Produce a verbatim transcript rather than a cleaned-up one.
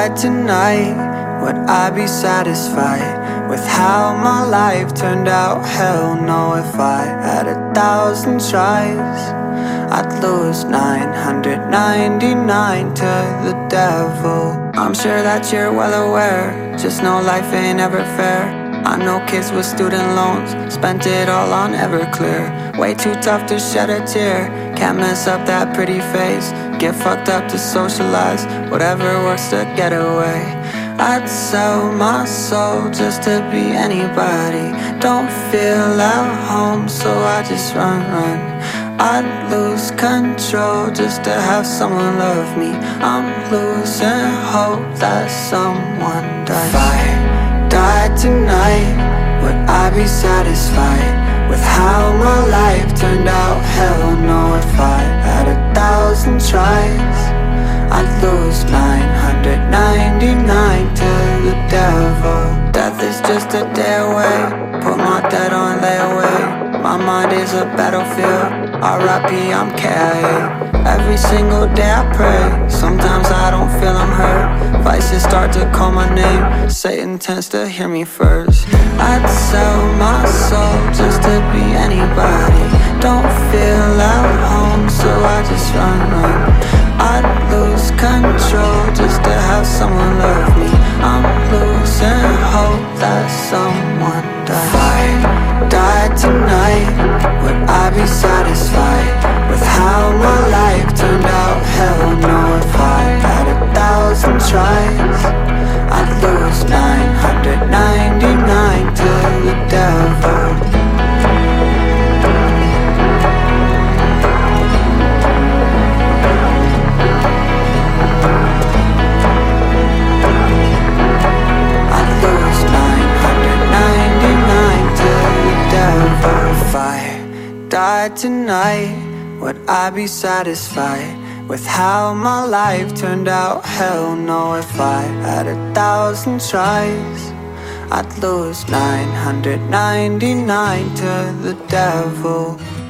died tonight, would I be satisfied with how my life turned out? Hell no. If I had a thousand tries, I'd lose nine hundred ninety-nine to the devil. I'm sure that you're well aware, just know life ain't ever fair. I know kids with student loans, spent it all on Everclear. Way too tough to shed a tear, can't mess up that pretty face. Get fucked up to socialize, whatever works to get away. I'd sell my soul just to be anybody. Don't feel at home, so I just run, run. I'd lose control just to have someone love me. I'm losing hope that someone does. If I died tonight, would I be satisfied with how my life turned out? Hell no. If I had a thousand tries, I'd lose nine hundred ninety-nine to the devil. Death is just a day away, put my dead on layaway. My mind is a battlefield, R I P I'm K I A. Every single day I pray, sometimes I don't feel I'm hurt. Vices start to call my name, Satan tends to hear me first. I'd sell my soul just to be anybody. Don't feel at home, so I just run, run. I'd lose control just to have someone love me. I'm losing hope that someone does. If I died tonight, would I be satisfied with how my life turned out? Hell no. If I had a thousand tries, I'd lose nine hundred ninety-nine to the devil. If I died tonight, would I be satisfied with how my life turned out? Hell no. If I had a thousand tries, I'd lose nine hundred ninety-nine to the devil.